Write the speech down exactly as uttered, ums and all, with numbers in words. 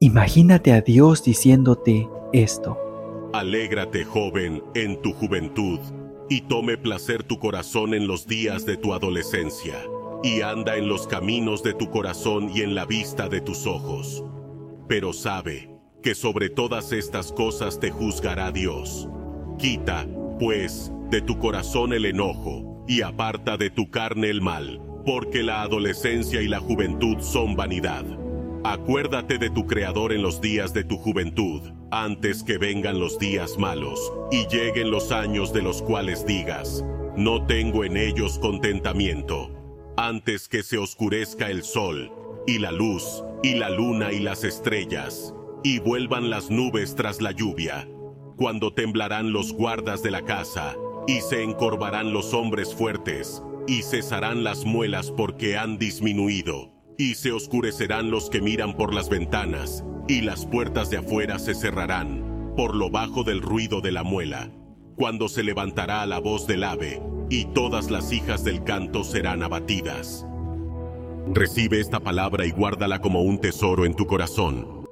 Imagínate a Dios diciéndote esto. Alégrate, joven, en tu juventud, y tome placer tu corazón en los días de tu adolescencia, y anda en los caminos de tu corazón y en la vista de tus ojos. Pero sabe que sobre todas estas cosas te juzgará Dios. Quita, pues, de tu corazón el enojo, y aparta de tu carne el mal, porque la adolescencia y la juventud son vanidad. Acuérdate de tu Creador en los días de tu juventud, antes que vengan los días malos, y lleguen los años de los cuales digas, no tengo en ellos contentamiento, antes que se oscurezca el sol, y la luz, y la luna y las estrellas, y vuelvan las nubes tras la lluvia, cuando temblarán los guardas de la casa, y se encorvarán los hombres fuertes, y cesarán las muelas porque han disminuido, y se oscurecerán los que miran por las ventanas, y las puertas de afuera se cerrarán, por lo bajo del ruido de la muela, cuando se levantará la voz del ave, y todas las hijas del canto serán abatidas. Recibe esta palabra y guárdala como un tesoro en tu corazón.